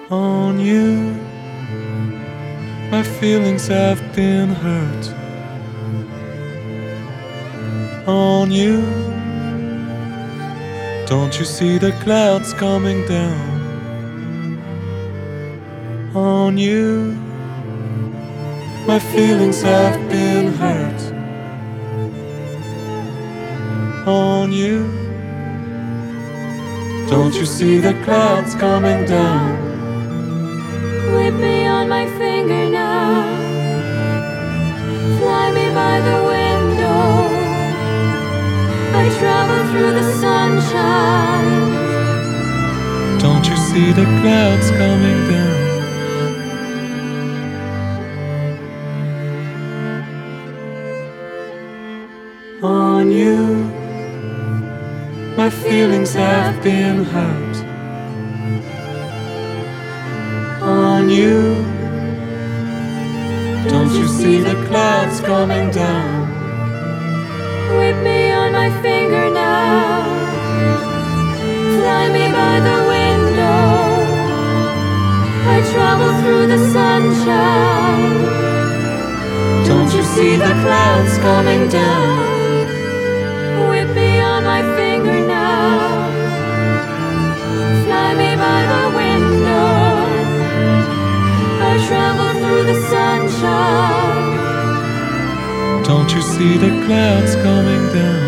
on you. My feelings have been hurt on you. Don't you see the clouds coming down on you? My feelings have been hurt on you. Don't you see the clouds coming down? Whip me on my finger now. Fly me by the window. I travel through the sunshine. Don't you see the clouds coming down? On you. My feelings have been hurt on you. Don't you see the clouds coming down? Whip me on my finger now. Fly me by the window. I travel through the sunshine. Don't you see the clouds coming down? Whip me on my finger now. Fly me by the window. I travel through the sunshine. Don't you see the clouds coming down?